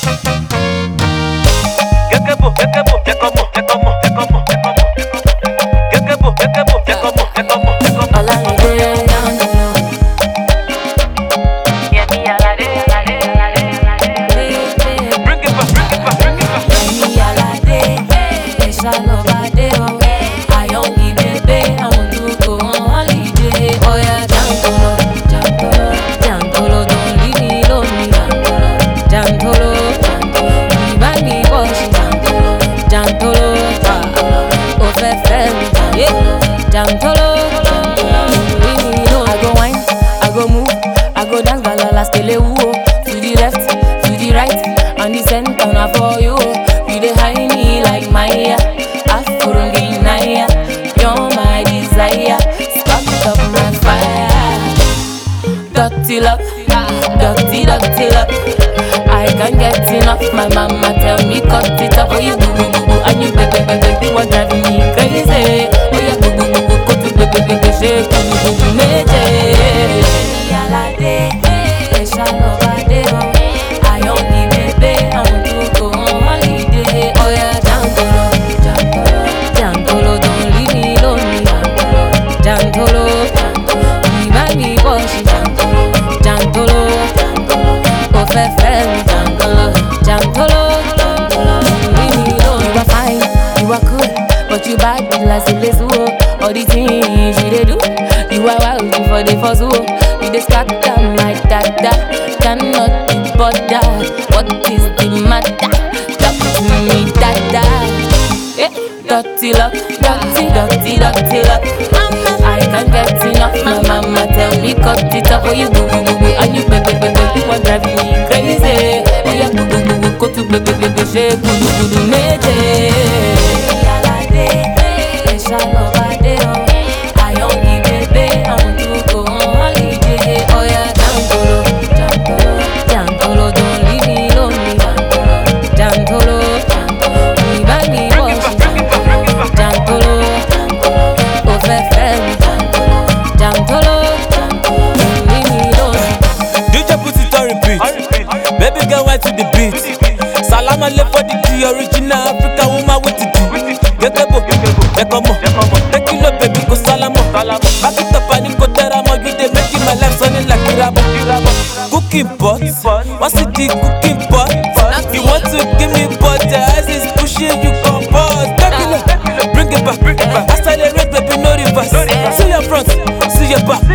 I go wine, I go move, I go dance, galala, stele woo. To the left, to the right, and the center na for you. You dey hide me like Maya, Afurungi Naya. You're my desire, spark up my fire. Dirty love, dirty, dirty love. I can't get enough. My mama tell me cut it up for you, boo boo boo boo, and you baby baby, you want driving me crazy. Oh yeah, boo boo boo boo, go to baby shake, boo boo boo, meje. Yalade, shalom bade ho. I only baby, I want to go on holiday. Oh yeah, Jantolo, Jantolo, Jantolo, don't leave me lonely. Jantolo, you buy me wash, Jantolo, Jantolo, oh fefe, Jantolo, Jantolo, leave me alone. You are fine, you are cool, but you bad like a lazy. All the things you dey do, you are wild for the first wo. You dey scatter my dada, cannot be bothered. What is the matter? Talk to me, dada. Dirty love, dirty, dirty, dirty love. I can't get enough. My mama tell me cut it up for you, boo boo boo boo, and you baby baby, you want driving me crazy. Oh yeah, boo boo boo boo, go to baby shake, boo boo boo, meje. Shalom bade ho. I only baby, I want to go on holiday. Oh yeah, Jantolo, Jantolo, Jantolo, don't leave me lonely. Jantolo, you buy me wash. Jantolo, oh fefe, Jantolo, don't leave me lonely. DJ put it on repeat. Baby girl went to the beat. Salam alaikum for the original African woman with the Gekebo, Gekomo, take you up, baby, go salamo. Back it up and you go teramo. You dey making my life sunny like Iramo. Cooking pot, what's it the cooking pot? You want to give me butter, as is pushing you come pause. Bring it back, accelerate, baby, no reverse. See your front, see your back.